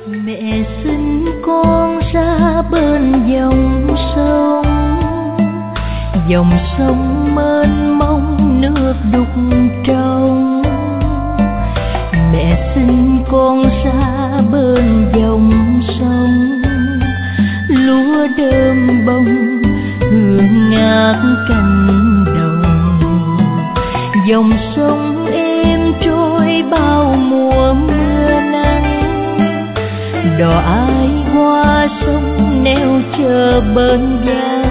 Mẹ xin con ra bên dòng sông mênh mông nước đục trong. Mẹ xin con ra bên dòng sông, lúa đơm bông hương ngát cánh đồng. Dòng sông êm trôi bao mùa mưa nắng, đò ái qua sông neo chờ bên gia.